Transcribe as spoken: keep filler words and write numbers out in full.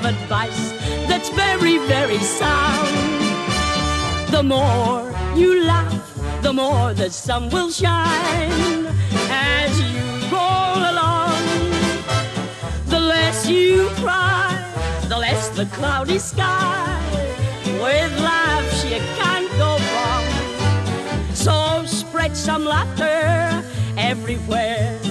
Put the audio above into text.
of advice that's very, very sound. The more you laugh, the more the sun will shine. As you roll along, the less you cry, the less the cloudy sky. With laughs you can't go wrong, so spread some laughter everywhere.